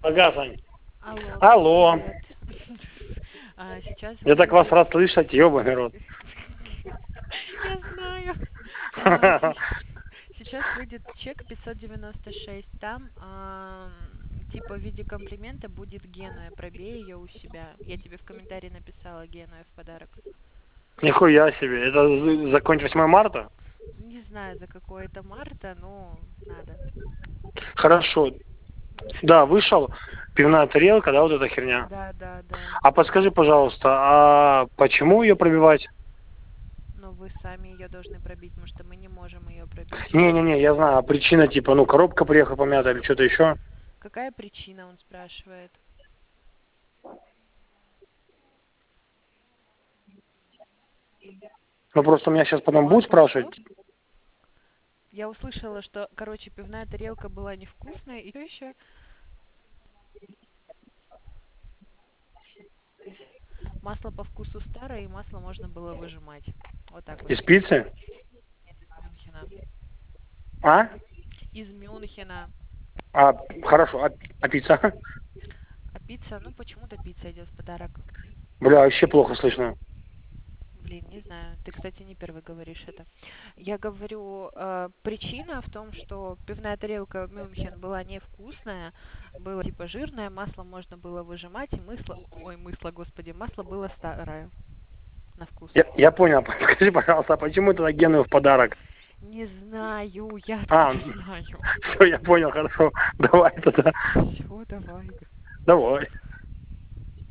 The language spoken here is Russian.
Ага, Сань. Алло, Алло. привет. Сейчас Я так вас выйдет... рад слышать, ёбаный рот. Я знаю. А, се- Сейчас выйдет чек 596. Там, типа, в виде комплимента будет Генуя. Пробей ее у себя. Я тебе в комментарии написала Генуя в подарок. Нихуя себе. Это закончить 8 марта? Не знаю, за какое это марта, но надо. Хорошо. Да, вышел. Пивная тарелка, да, вот эта херня. Да, да, да. А подскажи, пожалуйста, а почему ее пробивать? Но вы сами ее должны пробить, потому что мы не можем ее пробить. Не-не-не, я знаю, а причина типа, ну, коробка приехала помята или что-то еще. Какая причина, он спрашивает. Ну, просто у меня сейчас потом будут Масло что? спрашивать. Я услышала, что, короче, пивная тарелка была невкусная, и что еще? Масло по вкусу старое, и масло можно было выжимать. Вот так вот Из пишет. пиццы? Из Мюнхена. А? Из Мюнхена. А, хорошо, а пицца? А пицца, ну почему-то пицца идет в подарок. Бля, вообще плохо слышно. Блин, не знаю. Ты, кстати, не первый говоришь это. Я говорю, причина в том, что пивная тарелка Мюнхен была невкусная, было типа жирное, масло можно было выжимать, и масло, господи, масло было старое на вкус. Я понял. Скажи, пожалуйста, а почему тогда Геную в подарок? Не знаю, я А, откуда знаю. все, я понял, хорошо. Давай тогда. Все, давай. Давай.